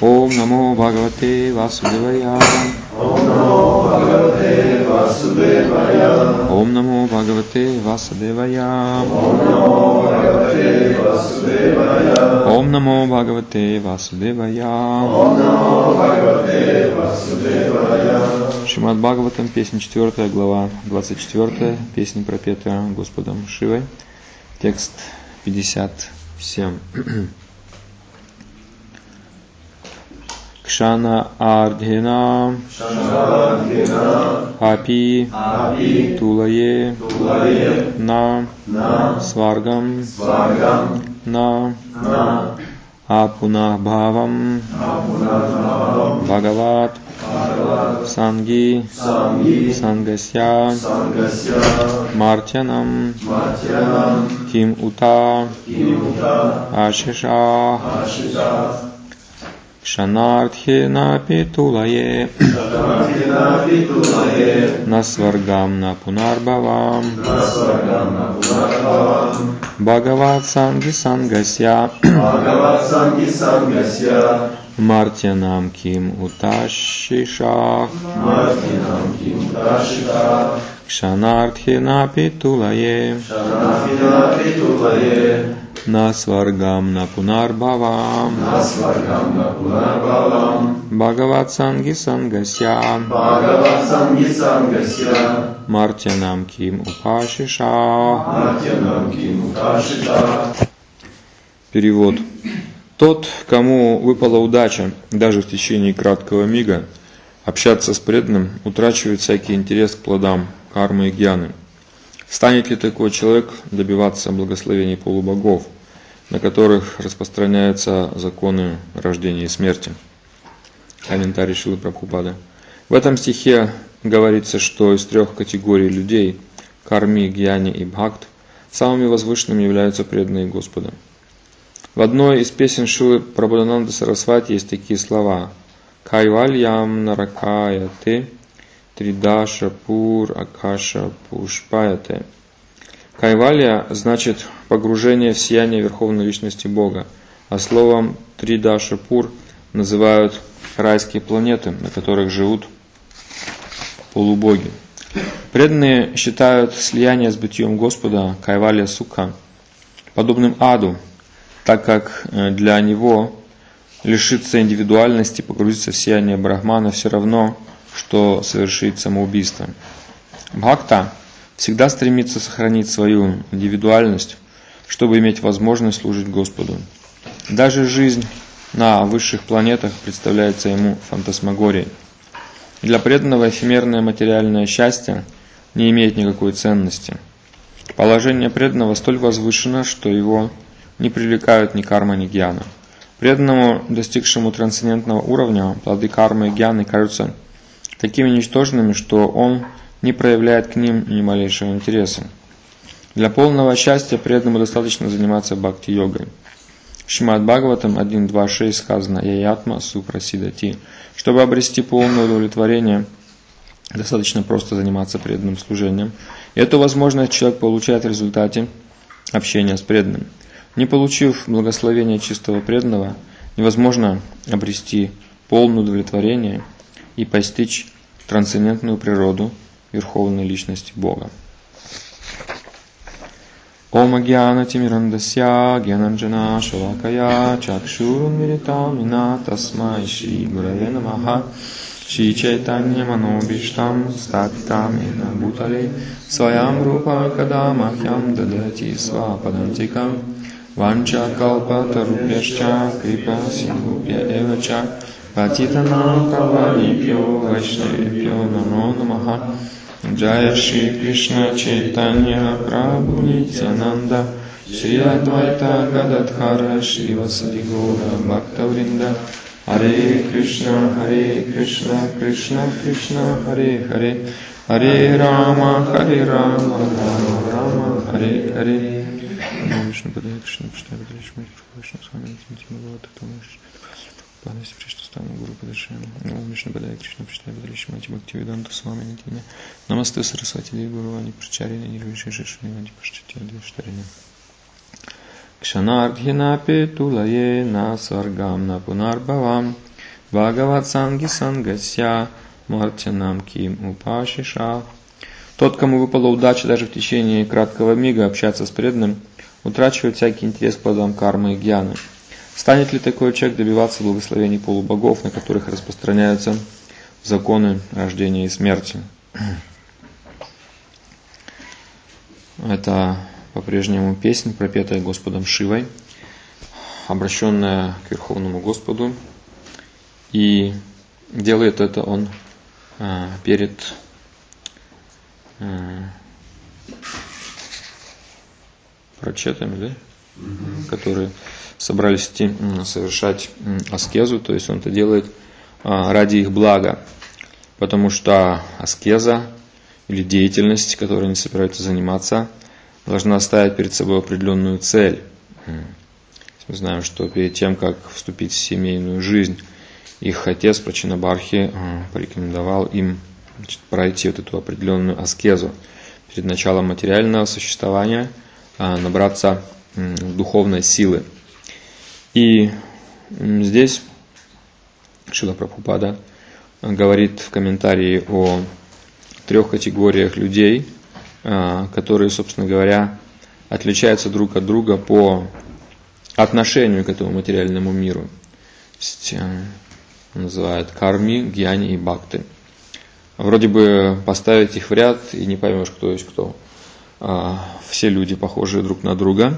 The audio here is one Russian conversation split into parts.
Ом намо Бхагавате Васудевая. Ом намо Бхагавате Васудевая. Ом намо Бхагавате Васудевая. Ом намо Бхагавате Васудевая. Ом намо Бхагавате Васудевая. Ом намо Бхагавате Васудевая. Шримад Бхагаватам, песня 4, глава 24, песня пропета Господом Шивой, текст 57. Кшана ардхена апи тулае на сваргам на апунабхавам Бхагават санги сангасya мартянам ким ута ашиша Кшанартхена питулае насваргам на пунарбхавам Бхагават санги сангасya мартянам ким уташишах Кшанартхена питулае насваргам на пунарбхавам Бхагават санги сангасya мартянам ким упашиша. Перевод. Тот, кому выпала удача, даже в течение краткого мига, общаться с преданным, утрачивает всякий интерес к плодам кармы и гьяны. Станет ли такой человек добиваться благословений полубогов, на которых распространяются законы рождения и смерти? Комментарий Шрилы Прабхупады. В этом стихе говорится, что из 3 категорий людей – карми, гьяни и бхакт – самыми возвышенными являются преданные Господа. В одной из песен Шрилы Прабодхананды Сарасвати есть такие слова: «Кайвальям наракаяте тридаша пур акаша пушпаяте». Кайвалья значит погружение в сияние Верховной Личности Бога, а словом тридаша пур называют райские планеты, на которых живут полубоги. Преданные считают слияние с бытием Господа, Кайвалья Сукха, подобным аду, так как для него лишиться индивидуальности, погрузиться в сияние Брахмана все равно, что совершить самоубийство. Бхакта всегда стремится сохранить свою индивидуальность, чтобы иметь возможность служить Господу. Даже жизнь на высших планетах представляется ему фантасмагорией. Для преданного эфемерное материальное счастье не имеет никакой ценности. Положение преданного столь возвышено, что его не привлекают ни карма, ни гьяна. Преданному, достигшему трансцендентного уровня, плоды кармы и гьяны кажутся такими ничтожными, что он не проявляет к ним ни малейшего интереса. Для полного счастья преданному достаточно заниматься бхакти-йогой. В Шримад Бхагаватам 1.2.6 сказано «Яятма супрасидати». Чтобы обрести полное удовлетворение, достаточно просто заниматься преданным служением. И эту возможность человек получает в результате общения с преданным. Не получив благословения чистого преданного, невозможно обрести полное удовлетворение и постичь трансцендентную природу Верховной Личности Бога. Ома гьяна тимирандасya гьянанджана шалакая чакшурун миритамина тасмай шри гураве намаха шри чайтанья манобиштам стапитам ена бутале своям рупа кадамахьям дадати свападантикам ванча калпатарупьяшча крипа сингупья эвача патитанам каванипьо вайшнавипьо намо намаха. Джая Шри Кришна Чайтанья Прабху Нитянанда Шри Адвайта Гададхара Шри Васади Гора Бхактавринда Харе Кришна Кришна Кришна Харе Харе Харе Рама Рама Рама Харе Харе Вишну Падая Кришна Паштая Падришма Кришна Свами Тимтима Вата Тамаш Падаси Пришта Стану Гуру Падашем Ом Вишну Падая Кришна Паштая Падришма Тимакти Веданта Свами Нитиме Намасте Сарасвати Деви Гуру Вани Прачарина Нирвиши Шишвани Вани Паштати Адвиштарина Кшанардхина Петулае Насваргам Напунарбхавам Бхагават санги сангасья мартянам ким упашиша. Тот, кому выпала удача даже в течение краткого мига общаться с преданным, утрачивает всякий интерес к плодам кармы и гьяны. Станет ли такой человек добиваться благословений полубогов, на которых распространяются законы рождения и смерти? Это по-прежнему песня, пропетая Господом Шивой, обращенная к Верховному Господу. И делает это он перед прачетами, да? Которые собрались идти совершать аскезу, то есть он это делает ради их блага, потому что аскеза или деятельность, которой они собираются заниматься, должна ставить перед собой определенную цель. Мы знаем, что перед тем, как вступить в семейную жизнь, их отец Прачинабархи порекомендовал им пройти вот эту определенную аскезу перед началом материального существования, набраться духовной силы. И здесь Шрила Прабхупада говорит в комментарии о 3 категориях людей, которые, собственно говоря, отличаются друг от друга по отношению к этому материальному миру. Называют карми, гьяни и бхакты. Вроде бы поставить их в ряд и не поймешь, кто есть кто. Все люди похожи друг на друга,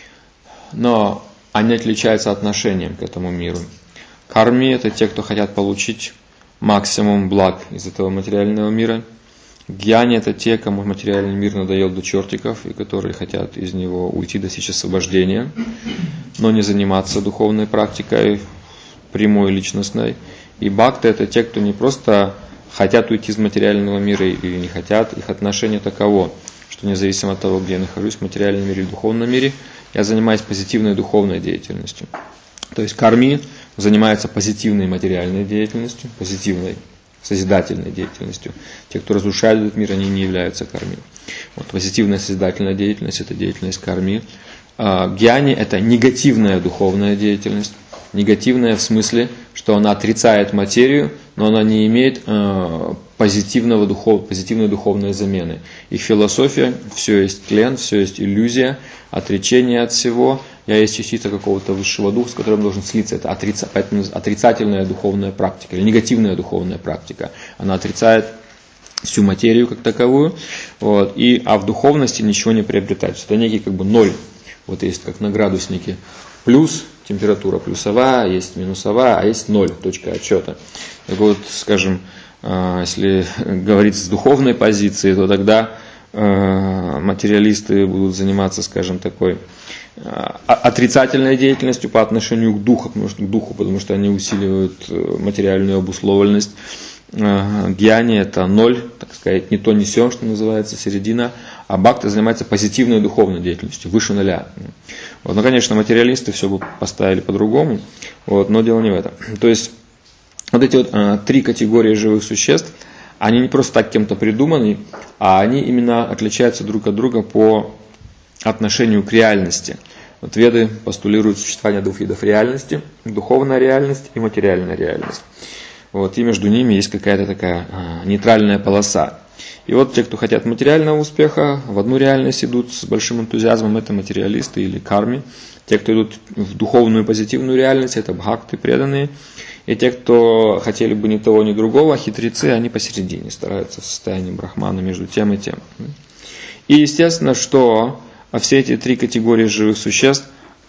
но они отличаются отношением к этому миру. Карми – это те, кто хотят получить максимум благ из этого материального мира. Гьяни – это те, кому материальный мир надоел до чертиков, и которые хотят из него уйти, достичь освобождения, но не заниматься духовной практикой, прямой, личностной. И бхакты – это те, кто не просто хотят уйти из материального мира или не хотят, их отношение таково, что независимо от того, где я нахожусь, в материальном мире или в духовном мире, я занимаюсь позитивной духовной деятельностью. То есть карми занимаются позитивной материальной деятельностью, позитивной созидательной деятельностью. Те, кто разрушает этот мир, они не являются карми. Вот, позитивная созидательная деятельность – это деятельность карми. Гьяни – это негативная духовная деятельность. Негативная в смысле, что она отрицает материю, но она не имеет позитивной духовной замены. Их философия – все есть тлен, все есть иллюзия, отречение от всего. Я есть частица какого-то высшего духа, с которым должен слиться. Это поэтому отрицательная духовная практика, или негативная духовная практика. Она отрицает всю материю как таковую, вот, а в духовности ничего не приобретается. Это некий как бы ноль. Вот есть как на градуснике плюс, температура плюсовая, есть минусовая, а есть ноль, точка отсчета. Так вот, скажем, если говорить с духовной позиции, то тогда материалисты будут заниматься, скажем, такой отрицательной деятельностью по отношению к духу, потому что они усиливают материальную обусловленность. Гьяни – это ноль, так сказать, не то не сё, что называется, середина, а бхакти занимается позитивной духовной деятельностью, выше нуля. Вот, ну, конечно, материалисты все бы поставили по-другому, вот, но дело не в этом. То есть, вот эти вот 3 категории живых существ, они не просто так кем-то придуманы, а они именно отличаются друг от друга по отношению к реальности. Вот Веды постулируют существование 2 видов реальности: духовная реальность и материальная реальность. Вот, и между ними есть какая-то такая нейтральная полоса. И вот те, кто хотят материального успеха, в одну реальность идут с большим энтузиазмом, это материалисты или карми. Те, кто идут в духовную позитивную реальность, это бхакты, преданные. И те, кто хотели бы ни того, ни другого, хитрецы, они посередине, стараются в состоянии брахмана между тем и тем. И естественно, что все эти 3 категории живых существ,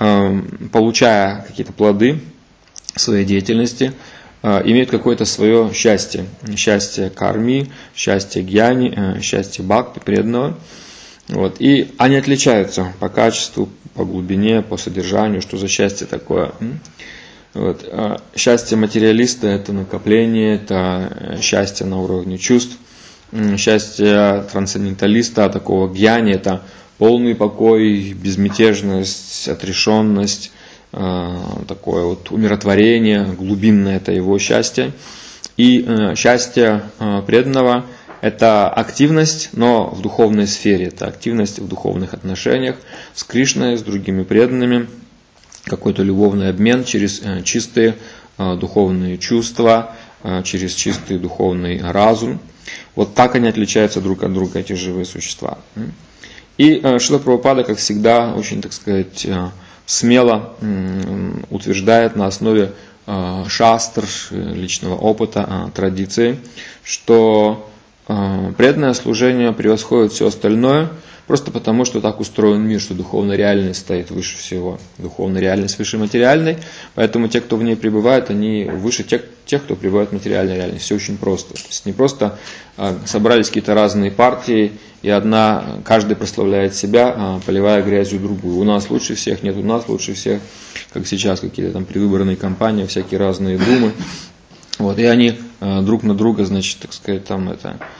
получая какие-то плоды своей деятельности, имеют какое-то свое счастье. Счастье карми, счастье гьяни, счастье бхакти, преданного. Вот. И они отличаются по качеству, по глубине, по содержанию, что за счастье такое. Вот. Счастье материалиста – это накопление, это счастье на уровне чувств. Счастье трансценденталиста, такого гьяни – это полный покой, безмятежность, отрешенность, такое вот умиротворение, глубинное – это его счастье. И счастье преданного – это активность, но в духовной сфере, это активность в духовных отношениях с Кришной, с другими преданными, какой-то любовный обмен через чистые духовные чувства, через чистый духовный разум. Вот так они отличаются друг от друга, эти живые существа. И Шрила Прабхупада, как всегда, очень, так сказать, смело утверждает на основе шастр, личного опыта, традиции, что преданное служение превосходит все остальное, просто потому, что так устроен мир, что духовная реальность стоит выше всего. Духовная реальность выше материальной, поэтому те, кто в ней пребывает, они выше тех, кто пребывает в материальной реальности. Все очень просто. То есть не просто собрались какие-то разные партии, и каждый прославляет себя, поливая грязью другую. У нас лучше всех, нет, у нас лучше всех, как сейчас какие-то там предвыборные кампании, всякие разные думы. Вот, и они друг на друга, значит, так сказать, там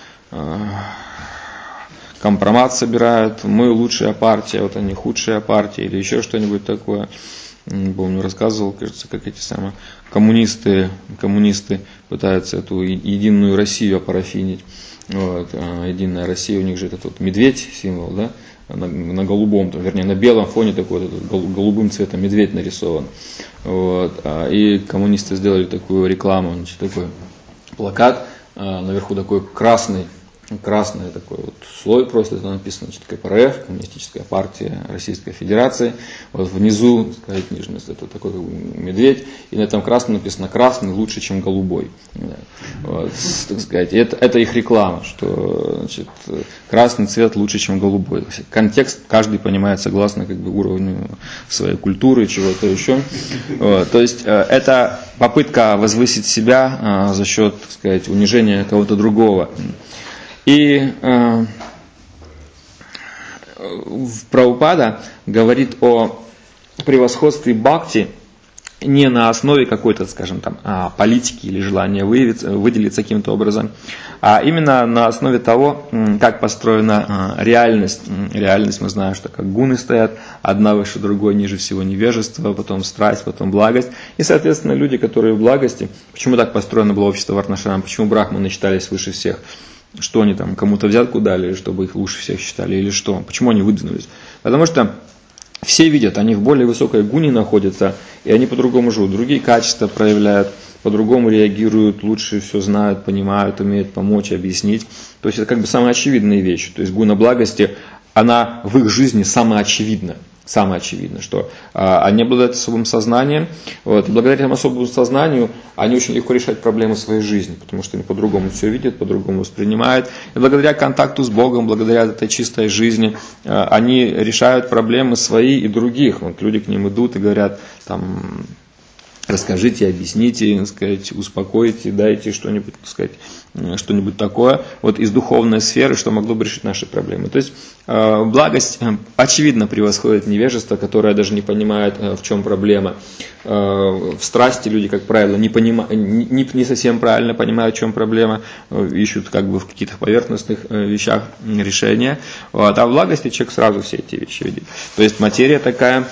компромат собирают, мы лучшая партия, вот они худшая партия, или еще что-нибудь такое. Не помню, рассказывал, кажется, как эти самые коммунисты пытаются эту единую Россию опарафинить. Вот, единая Россия, у них же этот вот медведь символ, да, на голубом, вернее, на белом фоне такой вот, голубым цветом медведь нарисован. Вот, и коммунисты сделали такую рекламу, значит, такой плакат, наверху такой красный такой вот слой, просто это написано, значит, КПРФ, Коммунистическая партия Российской Федерации. Вот внизу, так сказать, нижность, это такой медведь, и на этом красном написано: красный лучше, чем голубой. Да. Вот, так сказать, это их реклама, что, значит, красный цвет лучше, чем голубой. Контекст каждый понимает согласно как бы уровню своей культуры, чего-то еще. Вот, то есть это попытка возвысить себя за счет, так сказать, унижения кого-то другого. И Прабхупада говорит о превосходстве бхакти не на основе какой-то, скажем, там, политики или желания выделиться каким-то образом, а именно на основе того, как построена реальность. Реальность, мы знаем, что как гуны стоят, одна выше другой, ниже всего невежество, потом страсть, потом благость. И, соответственно, люди, которые в благости, почему так построено было общество Варнашрам, почему брахманы считались выше всех? Что они там кому-то взятку дали, чтобы их лучше всех считали, или что? Почему они выдвинулись? Потому что все видят, они в более высокой гуне находятся, и они по-другому живут, другие качества проявляют, по-другому реагируют, лучше все знают, понимают, умеют помочь, объяснить. То есть это как бы самые очевидные вещи. То есть гуна благости, она в их жизни самая очевидна. Самое очевидное, что они обладают особым сознанием, вот, и благодаря этому особому сознанию они очень легко решают проблемы своей жизни, потому что они по-другому все видят, по-другому воспринимают. И благодаря контакту с Богом, благодаря этой чистой жизни, они решают проблемы свои и других. Вот люди к ним идут и говорят, там, расскажите, объясните, так сказать, успокойте, дайте что-нибудь, так сказать, что-нибудь такое вот из духовной сферы, что могло бы решить наши проблемы. То есть благость очевидно превосходит невежество, которое даже не понимает, в чем проблема. В страсти люди, как правило, не совсем правильно понимают, в чем проблема, ищут как бы в каких-то поверхностных вещах решения. Вот. А в благости человек сразу все эти вещи видит. То есть материя такая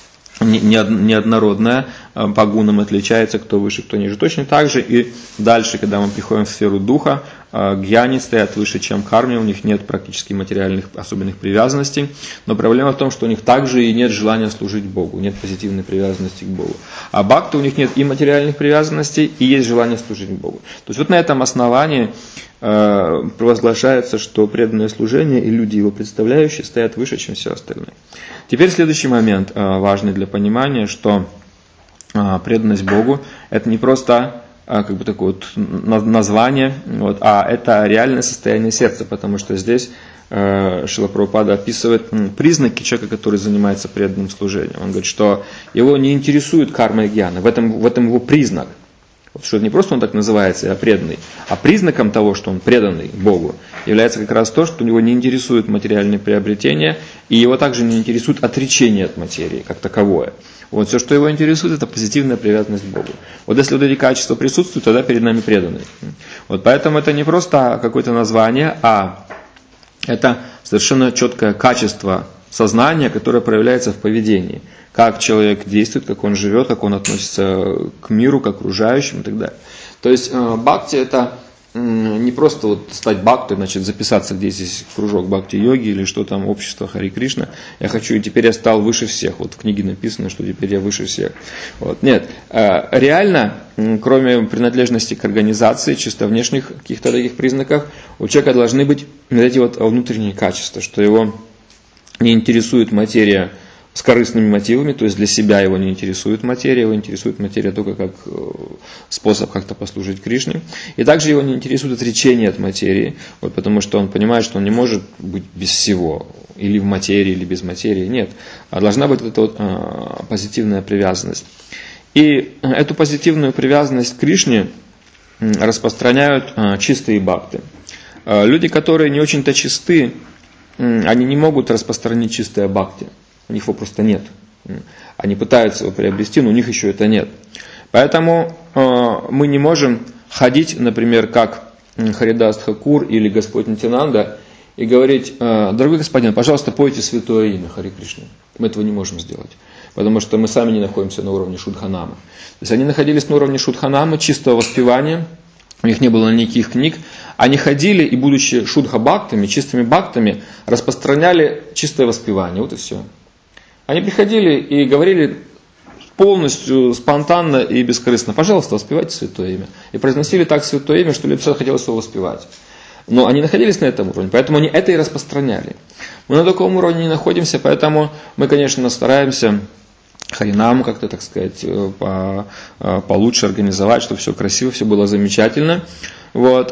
неоднородная, по гунам отличается, кто выше, кто ниже. Точно так же и дальше, когда мы приходим в сферу духа, гьяни стоят выше, чем карми, у них нет практически материальных особенных привязанностей, но проблема в том, что у них также и нет желания служить Богу, нет позитивной привязанности к Богу. А бхакти у них нет и материальных привязанностей, и есть желание служить Богу. То есть вот на этом основании провозглашается, что преданное служение и люди его представляющие стоят выше, чем все остальное. Теперь следующий момент, важный для понимания, что преданность Богу – это не просто как бы такое вот название, вот, а это реальное состояние сердца, потому что здесь Шрила Прабхупада описывает признаки человека, который занимается преданным служением. Он говорит, что его не интересует карма и гьяна, в этом его признак. Что это не просто он так называется, а преданный, а признаком того, что он преданный Богу, является как раз то, что его не интересует материальные приобретения, и его также не интересует отречение от материи, как таковое. Вот все, что его интересует, это позитивная привязанность к Богу. Вот если вот эти качества присутствуют, тогда перед нами преданный. Вот поэтому это не просто какое-то название, а это совершенно четкое качество сознания, которое проявляется в поведении. Как человек действует, как он живет, как он относится к миру, к окружающим и так далее. То есть бхакти – это не просто вот стать бхактой, значит, записаться где здесь кружок бхакти-йоги или что там, общество Хари Кришна. Я хочу, и теперь я стал выше всех. Вот в книге написано, что теперь я выше всех. Вот. Нет, реально, кроме принадлежности к организации, чисто внешних каких-то таких признаков, у человека должны быть вот эти вот внутренние качества, что его не интересует материя с корыстными мотивами, то есть для себя его не интересует материя, его интересует материя только как способ как-то послужить Кришне. И также его не интересует отречение от материи, вот, потому что он понимает, что он не может быть без всего, или в материи, или без материи. Нет, должна быть эта вот позитивная привязанность. И эту позитивную привязанность к Кришне распространяют чистые бхакты. Люди, которые не очень-то чисты, они не могут распространить чистое бхакти. У них его просто нет. Они пытаются его приобрести, но у них еще это нет. Поэтому мы не можем ходить, например, как Харидас Тхакур или Господь Нитянанда, и говорить: дорогой господин, пожалуйста, пойте святое имя Хари Кришны. Мы этого не можем сделать, потому что мы сами не находимся на уровне Шудханамы. То есть они находились на уровне Шудханамы, чистого воспевания, у них не было никаких книг. Они ходили и, будучи шудха-бхактами, чистыми бхактами, распространяли чистое воспевание. Вот и все. Они приходили и говорили полностью, спонтанно и бескорыстно: пожалуйста, воспевайте святое имя. И произносили так святое имя, что людям хотелось его воспевать. Но они находились на этом уровне, поэтому они это и распространяли. Мы на таком уровне не находимся, поэтому мы, конечно, стараемся харинаму как-то, так сказать, получше организовать, чтобы все красиво, все было замечательно. Вот.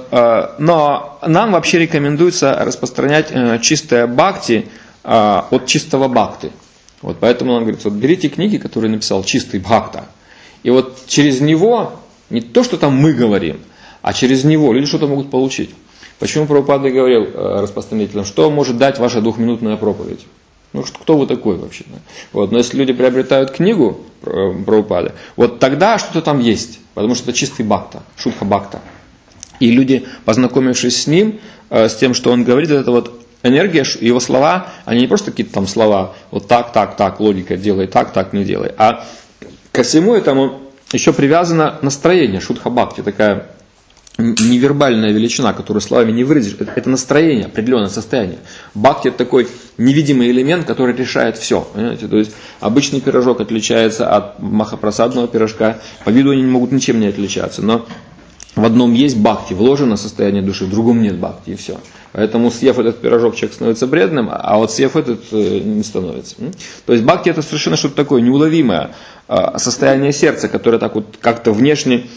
Но нам вообще рекомендуется распространять чистое бхакти от чистого бхакти. Вот, поэтому он говорит: вот берите книги, которые написал чистый бхакта, и вот через него, не то, что там мы говорим, а через него люди что-то могут получить. Почему Прабхупада говорил распространителям, что может дать ваша двухминутная проповедь? Ну, кто вы такой вообще? Вот, но если люди приобретают книгу Прабхупады, вот тогда что-то там есть, потому что это чистый бхакта, шудха бхакта. И люди, познакомившись с ним, с тем, что он говорит, это вот энергия, его слова, они не просто какие-то там слова, вот так, логика, делай так, не делай. А ко всему этому еще привязано настроение, шудха-бхакти, такая невербальная величина, которую словами не выразишь. Это настроение, определенное состояние. Бхакти — это такой невидимый элемент, который решает все. Понимаете? То есть обычный пирожок отличается от махапрасадного пирожка, по виду они могут ничем не отличаться, но в одном есть бхакти, вложено состояние души, в другом нет бхакти, и все. Поэтому, съев этот пирожок, человек становится бредным, а вот съев этот не становится. То есть бхакти — это совершенно что-то такое неуловимое состояние сердца, которое так вот как-то внешне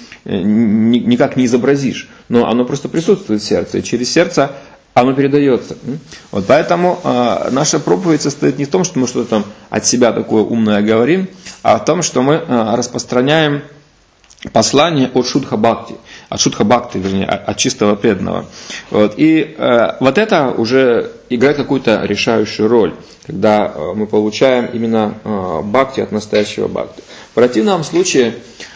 никак не изобразишь. Но оно просто присутствует в сердце, и через сердце оно передается. Вот поэтому наша проповедь состоит не в том, что мы что-то там от себя такое умное говорим, а в том, что мы распространяем послание от шудха-бхакти, вернее, от чистого преданного. Вот. И вот это уже играет какую-то решающую роль, когда мы получаем именно бхакти от настоящего бхакти. В противном случае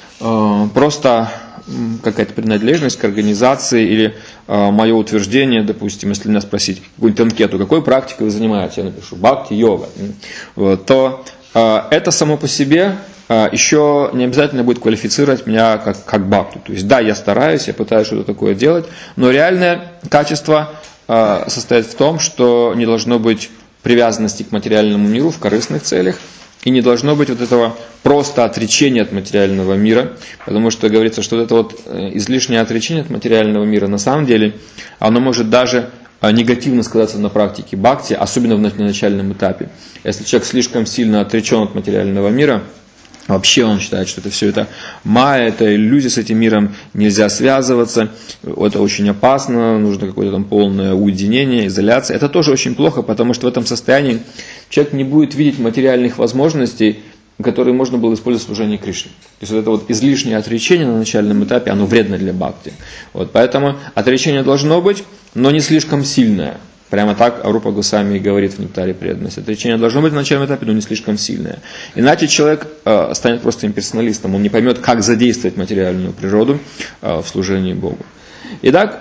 просто какая-то принадлежность к организации или мое утверждение, допустим, если меня спросить какую-нибудь анкету, какой практикой вы занимаетесь, я напишу бхакти, йога, вот, то это само по себе еще не обязательно будет квалифицировать меня как бхакту. То есть да, я стараюсь, я пытаюсь что-то такое делать, но реальное качество состоит в том, что не должно быть привязанности к материальному миру в корыстных целях, и не должно быть вот этого просто отречения от материального мира, потому что говорится, что вот это вот излишнее отречение от материального мира, на самом деле, оно может даже негативно сказаться на практике бхакти, особенно на начальном этапе. Если человек слишком сильно отречен от материального мира, вообще он считает, что это все это майя, это иллюзия, с этим миром нельзя связываться, это очень опасно, нужно какое-то там полное уединение, изоляция. Это тоже очень плохо, потому что в этом состоянии человек не будет видеть материальных возможностей, которые можно было использовать в служении Кришне. То есть вот это вот излишнее отречение на начальном этапе, оно вредно для бхакти. Вот, поэтому отречение должно быть, но не слишком сильное. Прямо так Рупа Госвами говорит в Нектаре преданности. Отречение должно быть на начальном этапе, но не слишком сильное. Иначе человек станет просто имперсоналистом. Он не поймет, как задействовать материальную природу в служении Богу. Итак,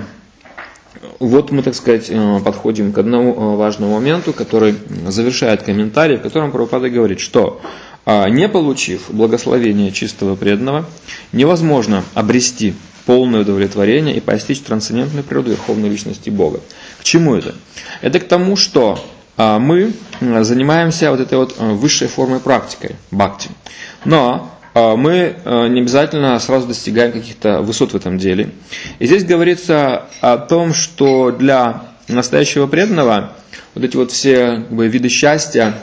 вот мы, так сказать, подходим к одному важному моменту, который завершает комментарий, в котором Прабхупада говорит, что не получив благословения чистого преданного, невозможно обрести полное удовлетворение и постичь трансцендентную природу Верховной Личности Бога. К чему это? Это к тому, что мы занимаемся вот этой вот высшей формой практикой, бхакти. Но мы не обязательно сразу достигаем каких-то высот в этом деле. И здесь говорится о том, что для настоящего преданного вот эти вот все виды счастья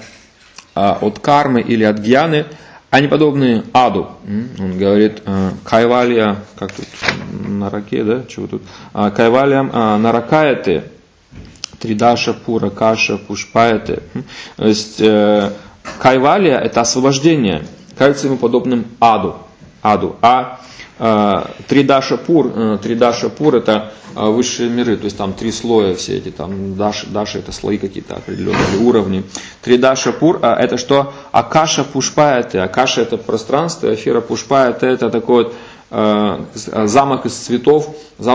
от кармы или от гьяны, они подобны аду. Он говорит, кайвалья, как тут, на раке, да, чего тут? Кайвальям наракаяте, тридаша пура каша пушпаяте. То есть кайвалья – это освобождение, кажется ему подобным аду. А Тридаша пур это высшие миры, то есть там 3 слоя все эти, там даши это слои какие-то определенные уровни. Тридаша пур это что? Акаша пушпаяте. Акаша это пространство, афира пушпаяте это такой вот замок из цветов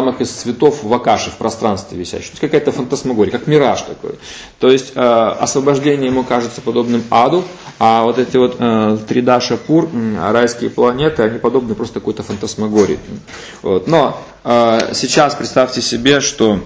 в акаше, в пространстве висящий. То есть какая-то фантасмагория, как мираж такой. То есть освобождение ему кажется подобным аду, а вот эти вот тридаша пур, райские планеты, они подобны просто какой-то фантасмагории. Вот. Но сейчас представьте себе, что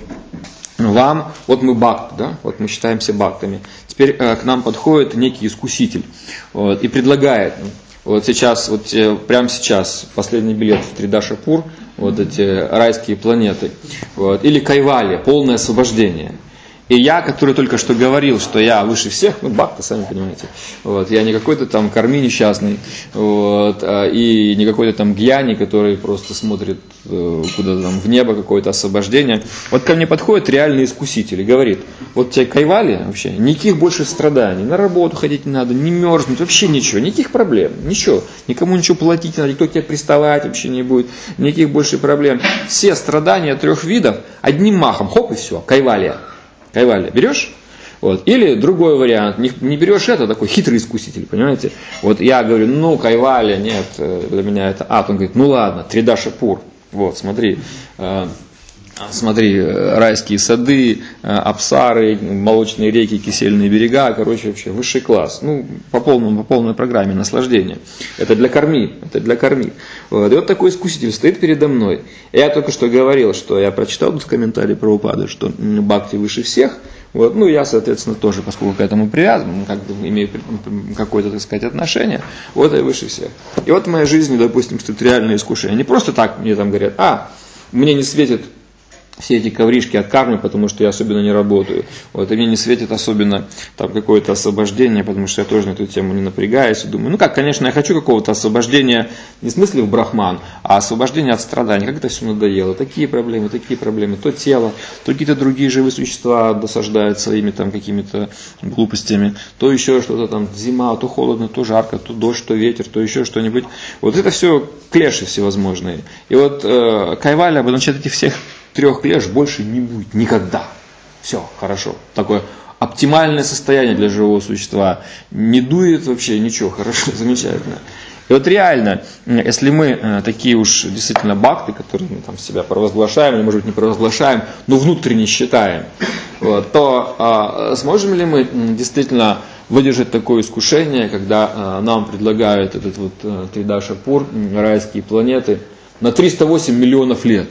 вам, вот мы бхакты, да, вот мы считаемся бхактами. Теперь к нам подходит некий искуситель вот, и предлагает. Вот сейчас, прямо сейчас, последний билет в Тридаша пур, вот эти райские планеты, вот, или Кайвалья, полное освобождение. И я, который только что говорил, что я выше всех, бхакта, сами понимаете, вот, я не какой-то там карми несчастный, вот, и не какой-то там гьяни, который просто смотрит куда-то там в небо, какое-то освобождение. Вот ко мне подходит реальный искуситель и говорит, вот тебе Кайвалья вообще, никаких больше страданий, на работу ходить не надо, не мерзнуть, вообще ничего, никаких проблем, ничего, никому ничего платить не надо, никто к тебе приставать вообще не будет, никаких больше проблем. Все страдания 3 видов одним махом, хоп и все, Кайвалья. Кайвалья берешь? Вот. Или другой вариант, не берешь это, такой хитрый искуситель, понимаете? Вот я говорю, Кайвалья, нет, для меня это ад. Он говорит, ладно, Тридаша пур, вот, смотри, райские сады, апсары, молочные реки, кисельные берега, вообще высший класс. По полной программе наслаждения. Это для корми. Вот. И вот такой искуситель стоит передо мной. Я только что говорил, что я прочитал тут в комментарии Прабхупады, что бхакти выше всех. Вот. Я, соответственно, тоже, поскольку к этому привязан, имею какое-то, так сказать, отношение, вот я выше всех. И вот в моей жизни, допустим, стоит реальное искушение. Не просто так мне там говорят, мне не светит все эти ковришки от кармы, потому что я особенно не работаю. Вот, и мне не светит особенно там какое-то освобождение, потому что я тоже на эту тему не напрягаюсь. И думаю, конечно, я хочу какого-то освобождения, не в смысле в брахман, а освобождения от страданий. Как это все надоело. Такие проблемы. То тело, то какие-то другие живые существа досаждают своими там какими-то глупостями, то еще что-то там, зима, то холодно, то жарко, то дождь, то ветер, то еще что-нибудь. Вот это все клеши всевозможные. И вот Кайвалья, значит, этих всех 3 клеш больше не будет никогда. Все, хорошо. Такое оптимальное состояние для живого существа. Не дует вообще ничего, хорошо, замечательно. И вот реально, если мы такие уж действительно бхакты, которые мы там себя провозглашаем, или может быть не провозглашаем, но внутренне считаем, вот, то сможем ли мы действительно выдержать такое искушение, когда нам предлагают этот вот Тридаша пур, райские планеты, на 308 миллионов лет.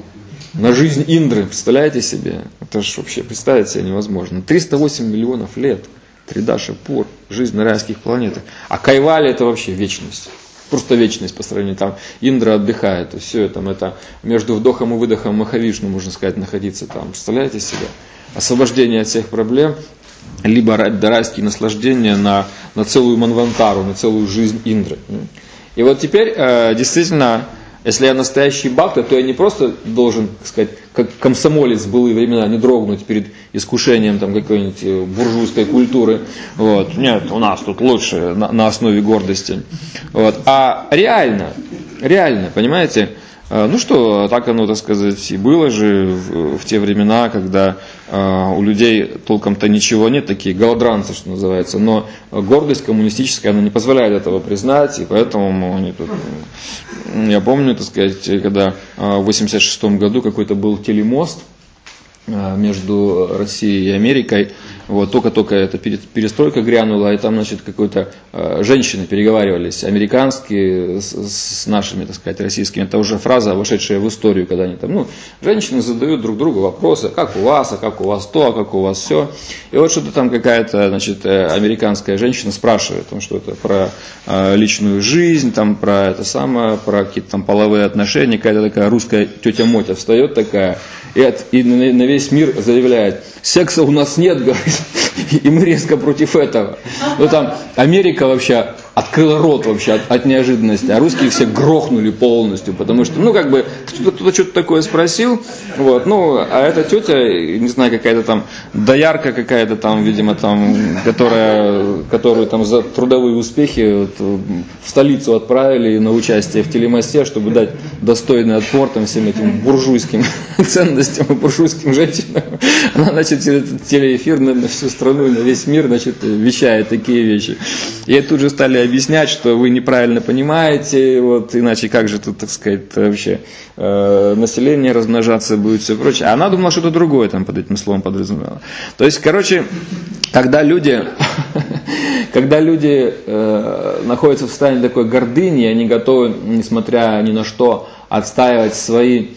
На жизнь Индры, представляете себе? Это же вообще представить себе невозможно. 308 миллионов лет, Тридаша пур, жизнь на райских планетах. А Кайвалья это вообще вечность. Просто вечность по сравнению. Там Индра отдыхает, и все это между вдохом и выдохом Махавишну, можно сказать, находиться там. Представляете себе? Освобождение от всех проблем, либо райские наслаждения на целую манвантару, на целую жизнь Индры. И вот теперь действительно, если я настоящий бхакта, то я не просто должен, так сказать, как комсомолец в былые времена, не дрогнуть перед искушением там, какой-нибудь буржуйской культуры. Вот. Нет, у нас тут лучше на основе гордости. Вот. А реально, понимаете, так оно, так сказать, и было же в те времена, когда у людей толком-то ничего нет, такие голодранцы, что называется, но гордость коммунистическая, она не позволяет этого признать, и поэтому они тут... Я помню, так сказать, когда в 1986 году какой-то был телемост между Россией и Америкой, Вот, только-только эта перестройка грянула, и там, значит, какой-то женщины переговаривались, американские с нашими, так сказать, российскими. Это уже фраза, вошедшая в историю, когда они там, женщины задают друг другу вопросы, как у вас, а как у вас то, а как у вас все. И вот что-то там какая-то, значит, американская женщина спрашивает, там что-то про личную жизнь, там про это самое, про какие-то там половые отношения, какая-то такая русская тетя Мотя встает такая, и на весь мир заявляет: секса у нас нет, говорит, и мы резко против этого. Там Америка вообще открыла рот вообще от неожиданности, а русские все грохнули полностью, потому что, кто-то что-то такое спросил, а эта тетя, не знаю, какая-то там доярка какая-то там, видимо, там, которую там за трудовые успехи в столицу отправили на участие в телемосте, чтобы дать достойный отпор там всем этим буржуйским ценностям и буржуйским женщинам. Она, значит, через телеэфир на всю страну и на весь мир, значит, вещает такие вещи. И тут же стали объяснять, что вы неправильно понимаете, иначе как же тут, так сказать, вообще население размножаться будет, все прочее. А она думала, что-то другое там под этим словом подразумевала. То есть, когда люди находятся в состоянии такой гордыни, они готовы, несмотря ни на что, отстаивать свои,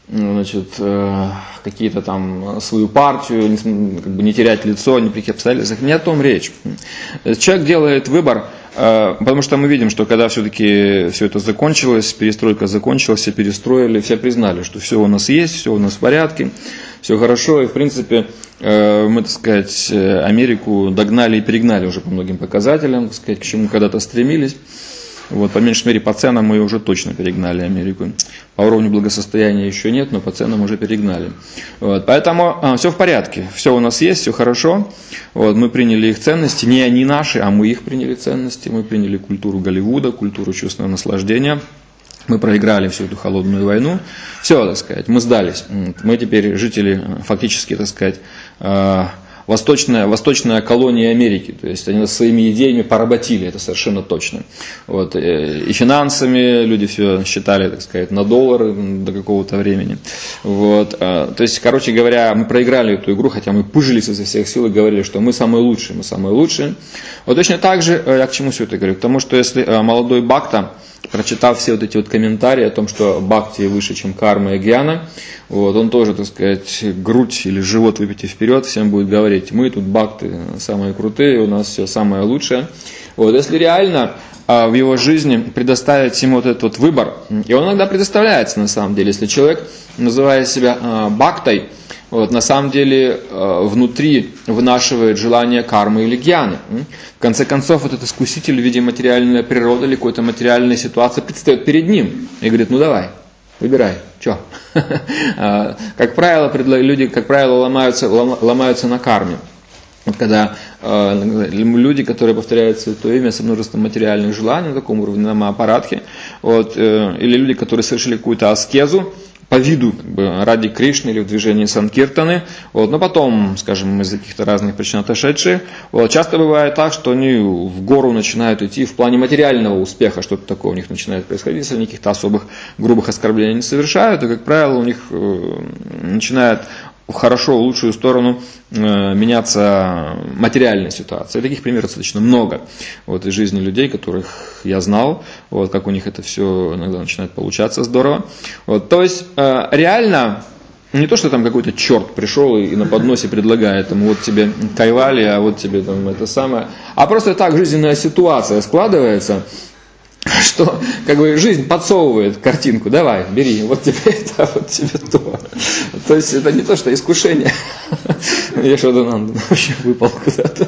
какие-то там свою партию, не терять лицо, ни при каких обстоятельствах, не о том речь. Человек делает выбор, потому что мы видим, что когда все-таки все это закончилось, перестройка закончилась, все перестроили, все признали, что все у нас есть, все у нас в порядке, все хорошо, и в принципе мы, так сказать, Америку догнали и перегнали уже по многим показателям, так сказать, к чему когда-то стремились. По меньшей мере, по ценам мы уже точно перегнали Америку. По уровню благосостояния еще нет, но по ценам уже перегнали. Поэтому все в порядке, все у нас есть, все хорошо. Мы приняли их ценности, не они наши, а мы их приняли ценности. Мы приняли культуру Голливуда, культуру чувственного наслаждения. Мы проиграли всю эту холодную войну. Все, так сказать, мы сдались. Мы теперь жители, фактически, так сказать, восточная колония Америки, то есть они нас своими идеями поработили, это совершенно точно. И финансами люди все считали, так сказать, на доллары до какого-то времени. То есть, короче говоря, мы проиграли эту игру, хотя мы пыжились изо всех сил и говорили, что мы самые лучшие, мы самые лучшие. Точно так же, я к чему все это говорю? К тому, что если молодой Бхакта, прочитав все эти комментарии о том, что Бхакти выше, чем карма и гьяна, он тоже, так сказать, грудь или живот выпитив вперед, всем будет говорить: мы тут Бхакты самые крутые, у нас все самое лучшее. Если реально в его жизни предоставить ему этот выбор, и он иногда предоставляется на самом деле, если человек, называя себя Бхактой, на самом деле внутри вынашивает желание кармы или гьяны. В конце концов, этот искуситель в виде материальной природы или какой-то материальной ситуации предстает перед ним и говорит: давай, выбирай, что? Как правило, люди, ломаются на карме. Когда люди, которые повторяют святое имя со множеством материальных желаний на таком уровне, на Махабхаратхе, или люди, которые совершили какую-то аскезу по виду ради Кришны или в движении Санкиртаны, но потом, скажем, из-за каких-то разных причин отошедшие, часто бывает так, что они в гору начинают идти в плане материального успеха, что-то такое у них начинает происходить, если они каких-то особых грубых оскорблений не совершают, и, как правило, у них начинает хорошо, в лучшую сторону меняться материальная ситуация. И таких примеров достаточно много из жизни людей, которых я знал, как у них это все иногда начинает получаться здорово. То есть реально не то, что там какой-то черт пришел и на подносе предлагает, вот тебе кайвали, а вот тебе там это самое, а просто так жизненная ситуация складывается, что жизнь подсовывает картинку: давай, бери, вот тебе это, вот тебе то. То есть это не то, что искушение. Яшодананда вообще выпал куда-то.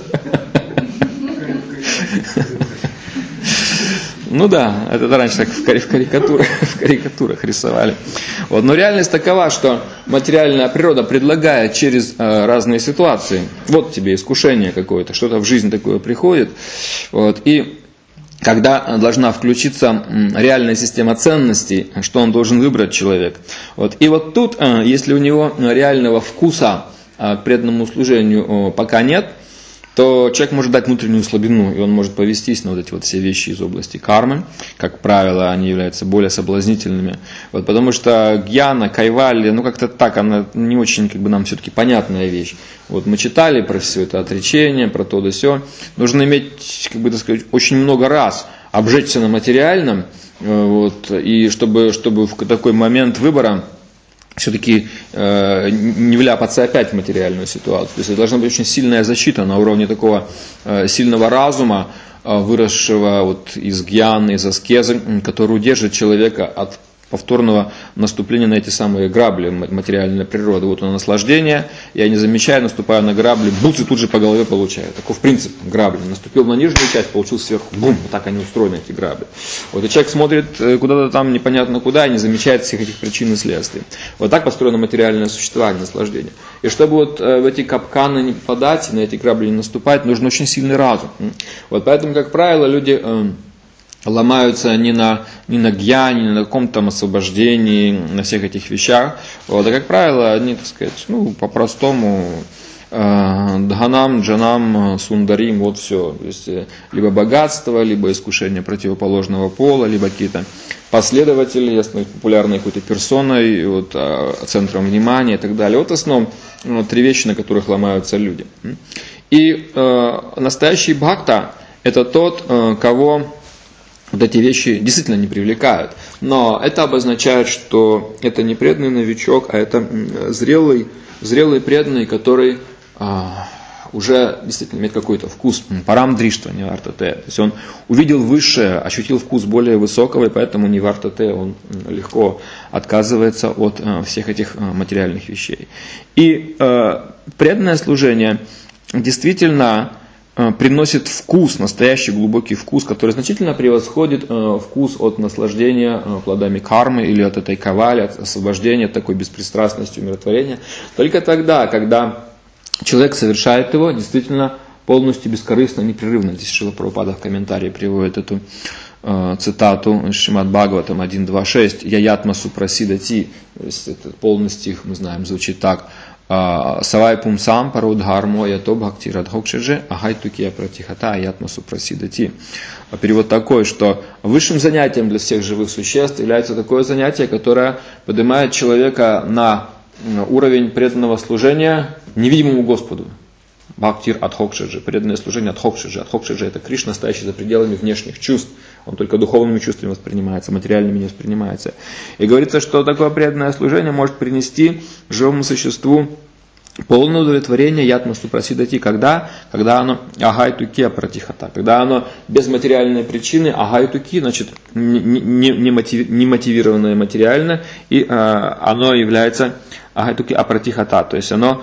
Это раньше так в карикатурах рисовали. Но реальность такова, что материальная природа предлагает через разные ситуации. Вот тебе искушение какое-то, что-то в жизнь такое приходит. И когда должна включиться реальная система ценностей, что он должен выбрать человек. И тут, если у него реального вкуса к преданному служению пока нет, то человек может дать внутреннюю слабину, и он может повестись на вот эти вот все вещи из области кармы. Как правило, они являются более соблазнительными. Вот, потому что гьяна, кайвалья, ну как-то так, она не очень как бы нам все-таки понятная вещь. Вот мы читали про все это отречение, про то да сё. Нужно иметь, как бы так сказать, очень много раз обжечься на материальном, вот, и чтобы в такой момент выбора все-таки не вляпаться опять в материальную ситуацию. То есть это должна быть очень сильная защита на уровне такого сильного разума, выросшего вот из гьяны, из аскезы, который удержит человека от повторного наступления на эти самые грабли материальной природы. Вот оно наслаждение, я не замечаю, наступаю на грабли, бумц, и тут же по голове получаю. Таков принцип грабли. Наступил на нижнюю часть, получил сверху, бум, вот так они устроены, эти грабли. Вот и человек смотрит куда-то там непонятно куда и не замечает всех этих причин и следствий. Вот так построено материальное существование, наслаждение. И чтобы вот в эти капканы не попадать, на эти грабли не наступать, нужен очень сильный разум. Вот поэтому, как правило, люди ломаются не на гьяне, не на каком-то там освобождении, на всех этих вещах. Вот, а как правило, они, так сказать, по-простому дханам, джанам, сундарим, вот все. То есть либо богатство, либо искушение противоположного пола, либо какие-то последователи, ясно, популярной какой-то персоной, вот, центром внимания и так далее. Вот в основном три вещи, на которых ломаются люди. И настоящий бхакта – это тот, кого вот эти вещи действительно не привлекают. Но это обозначает, что это не преданный новичок, а это зрелый преданный, который уже действительно имеет какой-то вкус. Парам дриштва, не вартате. То есть он увидел высшее, ощутил вкус более высокого, и поэтому не вартате, он легко отказывается от всех этих материальных вещей. И преданное служение действительно приносит вкус, настоящий глубокий вкус, который значительно превосходит вкус от наслаждения плодами кармы или от этой кавали, от освобождения, от такой беспристрастности, умиротворения. Только тогда, когда человек совершает его действительно полностью бескорыстно, непрерывно. Здесь Шрила Прабхупада в комментарии приводит эту цитату Шримад Бхагаватам 1.2.6 «Яятма супрасидати», то есть это полный стих, мы знаем, звучит так: «Савай пумсам пародхармо ято бхакти радхокшеже агайтукия пратихата аятма супрасидати». Перевод такой, что высшим занятием для всех живых существ является такое занятие, которое поднимает человека на уровень преданного служения невидимому Господу. Бхактир адхокшеджи, преданное служение адхокшеджи. Адхокшеджи — это Кришна, стоящий за пределами внешних чувств. Он только духовными чувствами воспринимается, материальными не воспринимается. И говорится, что такое преданное служение может принести живому существу полное удовлетворение ятма супрасидати. Когда оно агайтуки апратихата. Когда оно без материальной причины, агайтуки, значит, не мотивированное материально, и оно является агайтуки апратихата. То есть оно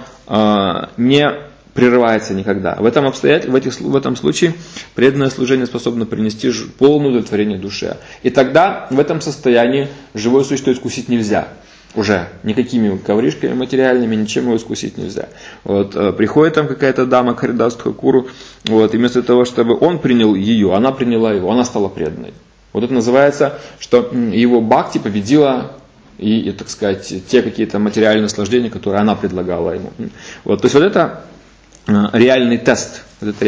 не прерывается никогда. В этом случае преданное служение способно принести полное удовлетворение душе. И тогда в этом состоянии живое существо искусить нельзя. Уже никакими ковришками материальными, ничем его искусить нельзя. Вот, приходит там какая-то дама, Харидас Тхакуру, вот, и вместо того, чтобы он принял ее, она приняла его, она стала преданной. Вот это называется, что его бхакти победила и, так сказать, те какие-то материальные наслаждения, которые она предлагала ему. Вот, то есть вот это реальный тест.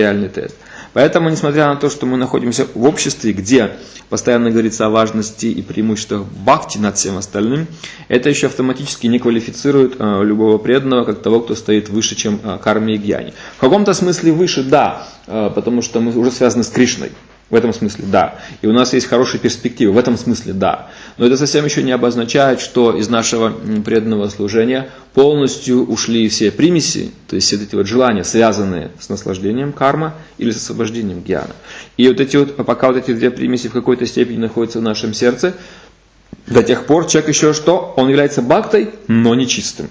Поэтому, несмотря на то, что мы находимся в обществе, где постоянно говорится о важности и преимуществах бхакти над всем остальным, это еще автоматически не квалифицирует любого преданного как того, кто стоит выше, чем карме и гьяни. В каком-то смысле выше, да, потому что мы уже связаны с Кришной. В этом смысле да. И у нас есть хорошие перспективы. В этом смысле да. Но это совсем еще не обозначает, что из нашего преданного служения полностью ушли все примеси, то есть все эти вот желания, связанные с наслаждением карма или с освобождением гьяна. И пока вот эти две примеси в какой-то степени находятся в нашем сердце, до тех пор человек еще что? Он является бхактой, но нечистым.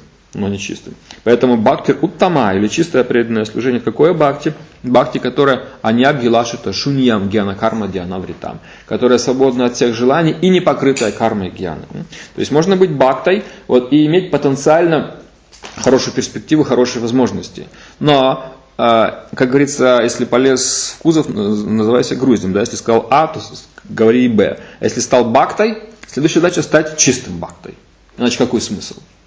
Поэтому бхактир уттама, или чистое преданное служение, какое бхакти? Бхакти, которое аньябхилашита шуньям гьяна карма дьянавритам, которое свободно от всех желаний и не покрытое кармой гьяны. То есть можно быть бхактой и иметь потенциально хорошую перспективу, хорошие возможности. Но, как говорится, если полез в кузов, называйся груздем. Да? Если сказал А, то говори и Б. Если стал бхактой, следующая задача стать чистым бхактой. Иначе какой смысл?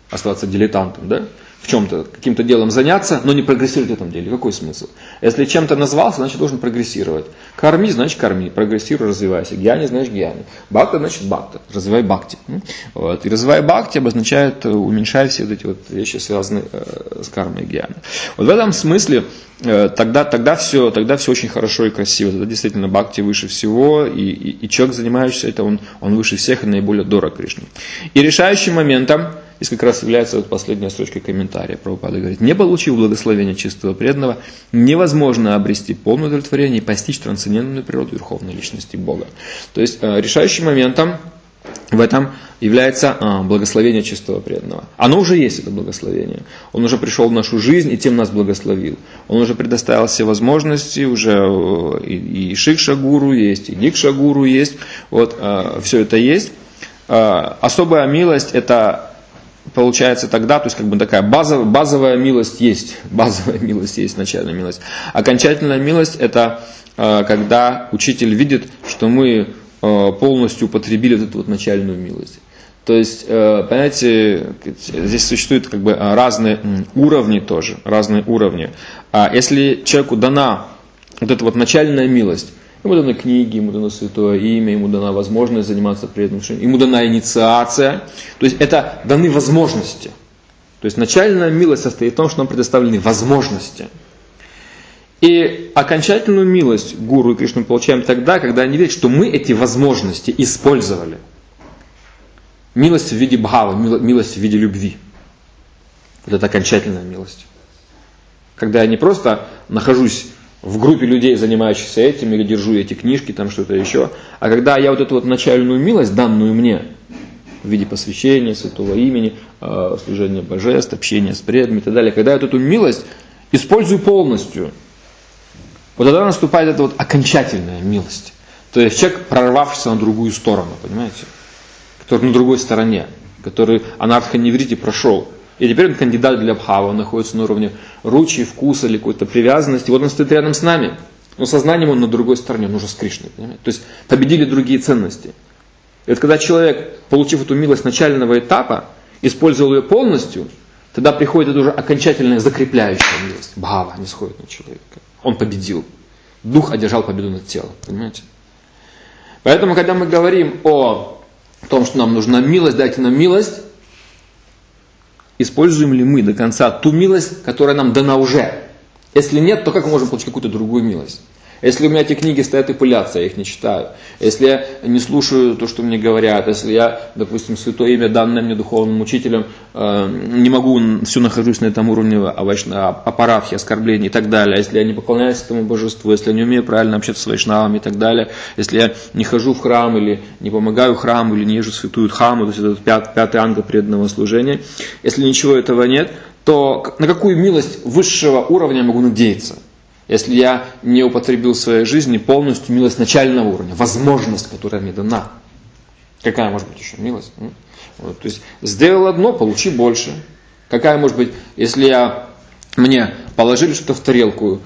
оставаться дилетантом, да? В чем-то, каким-то делом заняться, но не прогрессировать в этом деле. Какой смысл? Если чем-то назвался, значит должен прогрессировать. Карми, значит карми, прогрессируй, развивайся. Гьяни, значит гьяни. Бхакта, значит бхакта, развивай бхакти. Вот. И развивай бхакти обозначает уменьшай все вот эти вот вещи, связанные с кармой и гьяни. Вот в этом смысле тогда все очень хорошо и красиво. Тогда действительно бхакти выше всего, и человек, занимающийся этим, он выше всех и наиболее дорог Кришне. И решающим моментом, здесь как раз является вот последняя строчка комментария. Прабхупада говорит: не получив благословения чистого преданного, невозможно обрести полное удовлетворение и постичь трансцендентную природу верховной личности Бога. То есть решающим моментом в этом является благословение чистого преданного. Оно уже есть, это благословение. Он уже пришел в нашу жизнь и тем нас благословил. Он уже предоставил все возможности, уже и Шикша-гуру есть, и Дикша-гуру есть. Вот, все это есть. Особая милость это получается тогда, то есть как бы такая базовая милость есть, начальная милость. Окончательная милость это когда учитель видит, что мы полностью употребили вот эту вот начальную милость. То есть, понимаете, здесь существуют как бы разные уровни тоже, разные уровни. А если человеку дана вот эта вот начальная милость, ему даны книги, ему дано святое имя, ему дана возможность заниматься преданным служением, ему дана инициация. То есть это даны возможности. То есть начальная милость состоит в том, что нам предоставлены возможности. И окончательную милость гуру и Кришну мы получаем тогда, когда они видят, что мы эти возможности использовали. Милость в виде бхава, милость в виде любви. Вот это окончательная милость. Когда я не просто нахожусь в группе людей, занимающихся этим, или держу эти книжки, там что-то еще, а когда я вот эту вот начальную милость, данную мне, в виде посвящения, святого имени, служения божеств, общения с преданными и так далее, когда я вот эту милость использую полностью, вот тогда наступает эта вот окончательная милость. То есть человек, прорвавшийся на другую сторону, понимаете? Который на другой стороне, который анархо-неврити прошел. И теперь он кандидат для бхава, он находится на уровне ручи, вкуса или какой-то привязанности. Вот он стоит рядом с нами, но сознанием он на другой стороне, он уже с Кришной. Понимаете? То есть победили другие ценности. И вот когда человек, получив эту милость начального этапа, использовал ее полностью, тогда приходит уже окончательная закрепляющая милость. Бхава не сходит на человека. Он победил. Дух одержал победу над телом. Понимаете? Поэтому, когда мы говорим о том, что нам нужна милость, дайте нам милость, используем ли мы до конца ту милость, которая нам дана уже? Если нет, то как мы можем получить какую-то другую милость? Если у меня эти книги стоят и пылятся, я их не читаю. Если я не слушаю то, что мне говорят. Если я, допустим, святое имя, данное мне духовным учителем, не могу, все нахожусь на этом уровне аппарафии, оскорблений и так далее. Если я не поклоняюсь этому божеству, если я не умею правильно общаться с вайшнавами и так далее. Если я не хожу в храм или не помогаю храму, или не езжу в святую дхамму, то есть это пятый анга преданного служения. Если ничего этого нет, то на какую милость высшего уровня я могу надеяться? Если я не употребил в своей жизни полностью милость начального уровня, возможность, которая мне дана. Какая может быть еще милость? Вот, то есть сделал одно, получи больше. Какая может быть, если мне положили что-то в тарелку,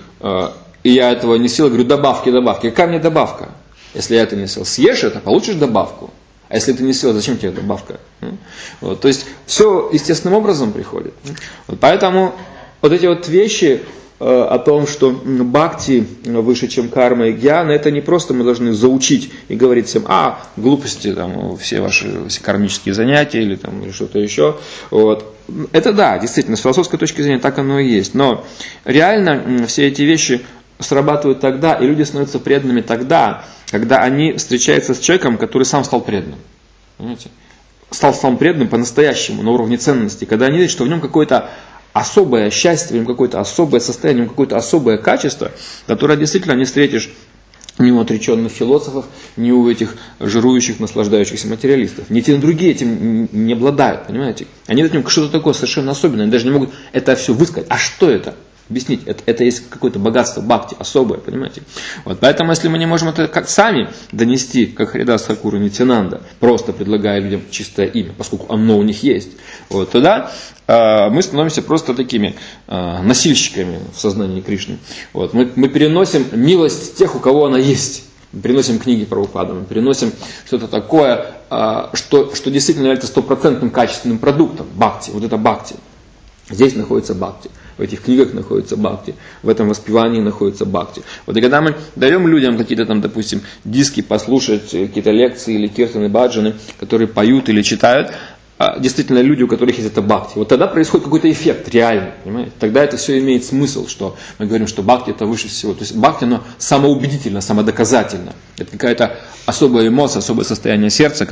и я этого не съел, говорю, добавки. Какая мне добавка? Если я это не съел, съешь это, получишь добавку. А если ты не съел, зачем тебе добавка? Вот, то есть все естественным образом приходит. Вот, поэтому вот эти вот вещи о том, что бхакти выше, чем карма и гьяна, это не просто мы должны заучить и говорить всем, глупости, там, все ваши кармические занятия или что-то еще. Вот. Это да, действительно, с философской точки зрения так оно и есть. Но реально все эти вещи срабатывают тогда, и люди становятся преданными тогда, когда они встречаются с человеком, который сам стал преданным. Понимаете? Стал сам преданным по-настоящему, на уровне ценности. Когда они видят, что в нем какое-то особое счастье, в нем какое-то особое состояние, в нем какое-то особое качество, которое действительно не встретишь ни у отреченных философов, ни у этих жирующих, наслаждающихся материалистов. Ни те, ни другие этим не обладают, понимаете? Они видят в нем что-то такое совершенно особенное, они даже не могут это все высказать. А что это? Объяснить, это есть какое-то богатство бхакти, особое, понимаете? Вот, поэтому, если мы не можем это как сами донести, как Харидас Тхакур и Нитьянанда, просто предлагая людям чистое имя, поскольку оно у них есть, вот, тогда мы становимся просто такими носильщиками в сознании Кришны. Вот, мы переносим милость тех, у кого она есть. Мы переносим книги Прабхупады, мы переносим что-то такое, что действительно является стопроцентным качественным продуктом бхакти. Вот это бхакти. Здесь находится бхакти, в этих книгах находится бхакти, в этом воспевании находится бхакти. Вот и когда мы даем людям какие-то там, допустим, диски послушать, какие-то лекции или киртаны, баджаны, которые поют или читают, действительно люди, у которых есть это бхакти, вот тогда происходит какой-то эффект реальный, понимаете? Тогда это все имеет смысл, что мы говорим, что бхакти это выше всего. То есть бхакти, оно самоубедительно, самодоказательно. Это какая-то особая эмоция, особое состояние сердца,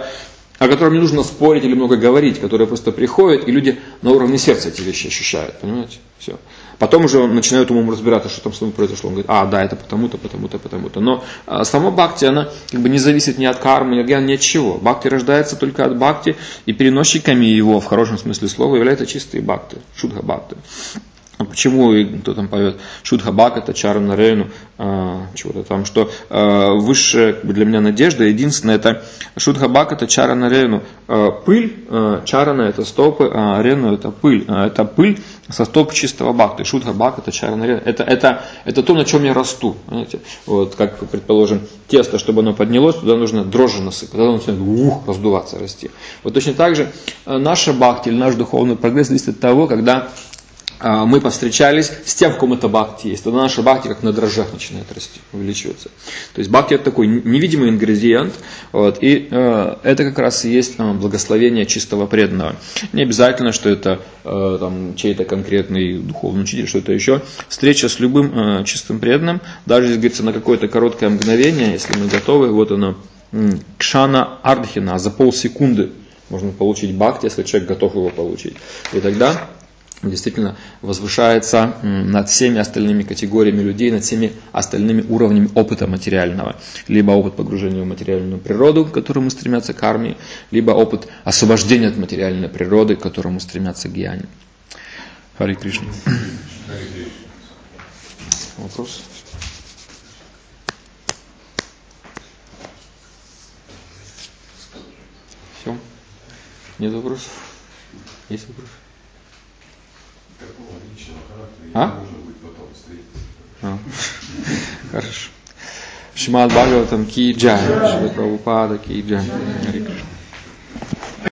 о котором не нужно спорить или много говорить, которое просто приходит, и люди на уровне сердца эти вещи ощущают, понимаете? Все. Потом уже начинают умом разбираться, что там с ним произошло. Он говорит, да, это потому-то, потому-то, потому-то. Но само бхакти, она как бы не зависит ни от кармы, ни от чего. Бхакти рождается только от бхакти, и переносчиками его, в хорошем смысле слова, являются чистые бхакти, шудха бхакти. Почему кто там поет Шудха Бхаката, Чарана Рейну, чего-то там, что высшая для меня надежда, единственное, это Шудха Бхаката, Чарана Рейну, пыль, Чарана это стопы, а Рену это пыль со стоп чистого бхакти. Шудха Бхаката, Чарана Рейну, это то, на чем я расту, понимаете? Вот, как, предположим, тесто, чтобы оно поднялось, туда нужно дрожжи насыпать, тогда оно начинает раздуваться, расти. Вот точно так же наша бхакти или наш духовный прогресс зависит от того, когда мы повстречались с тем, в ком это бхакти есть. Тогда наша бхакти как на дрожжах начинает расти, увеличиваться. То есть бхакти это такой невидимый ингредиент, вот, и это как раз и есть благословение чистого преданного. Не обязательно, что это чей-то конкретный духовный учитель, что-то еще. Встреча с любым чистым преданным, даже если говорится на какое-то короткое мгновение, если мы готовы, вот оно, кшана ардхина, за полсекунды можно получить бхакти, если человек готов его получить. И тогда действительно возвышается над всеми остальными категориями людей, над всеми остальными уровнями опыта материального. Либо опыт погружения в материальную природу, к которому стремятся карми, либо опыт освобождения от материальной природы, к которому стремятся гьяни. Хари Кришна. Вопрос? Все? Нет вопросов? Есть вопросы? Какого личного характера можно будет потом встретиться? Хорошо. Шримад Бхагаватам ки джай, Шрила Прабхупада ки джай.